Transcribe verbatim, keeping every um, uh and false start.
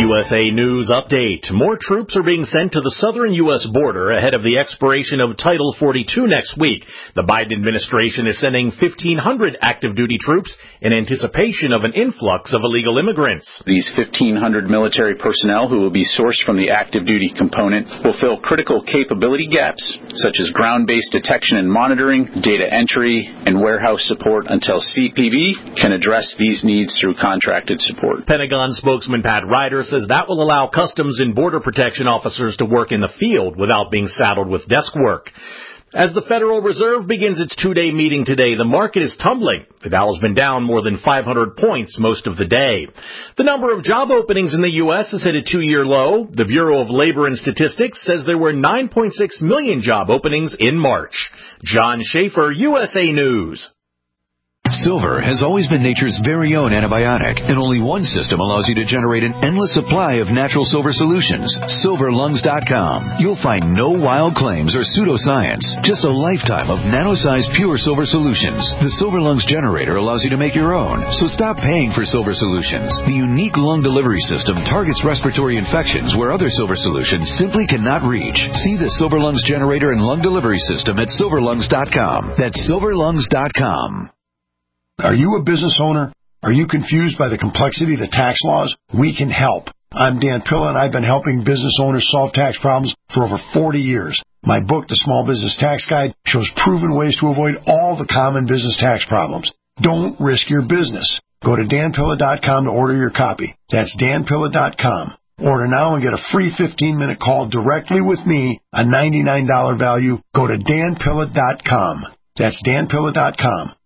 U S A News Update. More troops are being sent to the southern U S border ahead of the expiration of Title forty-two next week. The Biden administration is sending fifteen hundred active duty troops in anticipation of an influx of illegal immigrants. These fifteen hundred military personnel who will be sourced from the active duty component will fill critical capability gaps such as ground-based detection and monitoring, data entry, and warehouse support until C P B can address these needs through contracted support. Pentagon spokesman Pat Ryder says that will allow Customs and Border Protection officers to work in the field without being saddled with desk work. As the Federal Reserve begins its two-day meeting today, the market is tumbling. The Dow has been down more than five hundred points most of the day. The number of job openings in the U S has hit a two-year low. The Bureau of Labor and Statistics says there were nine point six million job openings in March. John Schaefer, U S A News. Silver has always been nature's very own antibiotic, and only one system allows you to generate an endless supply of natural silver solutions. silver lungs dot com. You'll find no wild claims or pseudoscience, just a lifetime of nano-sized pure silver solutions. The Silver Lungs generator allows you to make your own, so stop paying for silver solutions. The unique lung delivery system targets respiratory infections where other silver solutions simply cannot reach. See the Silver Lungs generator and lung delivery system at silver lungs dot com. That's silver lungs dot com. Are you a business owner? Are you confused by the complexity of the tax laws? We can help. I'm Dan Pilla, and I've been helping business owners solve tax problems for over forty years. My book, The Small Business Tax Guide, shows proven ways to avoid all the common business tax problems. Don't risk your business. Go to dan pilla dot com to order your copy. That's dan pilla dot com. Order now and get a free fifteen-minute call directly with me, a ninety-nine dollars value. Go to dan pilla dot com. That's dan pilla dot com.